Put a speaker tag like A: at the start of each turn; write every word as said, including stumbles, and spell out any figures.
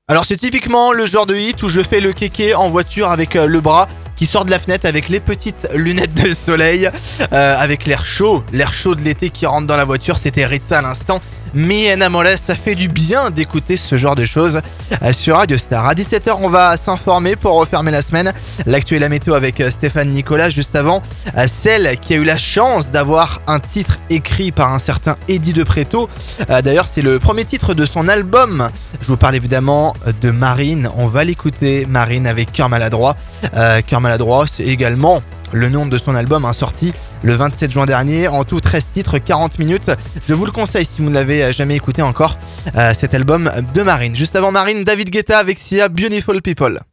A: Alors c'est typiquement le genre de hit où je fais le kéké en voiture avec euh, le bras qui sort de la fenêtre avec les petites lunettes de soleil, euh, avec l'air chaud, l'air chaud de l'été qui rentre dans la voiture. C'était Ritza à l'instant. Mi enamoré, ça fait du bien d'écouter ce genre de choses euh, sur Radio Star. À dix-sept heures, on va s'informer pour refermer la semaine. L'actu et la météo avec euh, Stéphane Nicolas. Juste avant, euh, celle qui a eu la chance d'avoir un titre écrit par un certain Eddie De Pretto. Euh, d'ailleurs, c'est le premier titre de son album. Je vous parle évidemment de Marine. On va l'écouter, Marine avec Cœur Maladroit. Euh, Cœur Maladroit, c'est également le nom de son album, hein, sorti le vingt-sept juin dernier. En tout, treize titres, quarante minutes. Je vous le conseille si vous ne l'avez jamais écouté encore, euh, cet album de Marine. Juste avant Marine, David Guetta avec Sia, Beautiful People.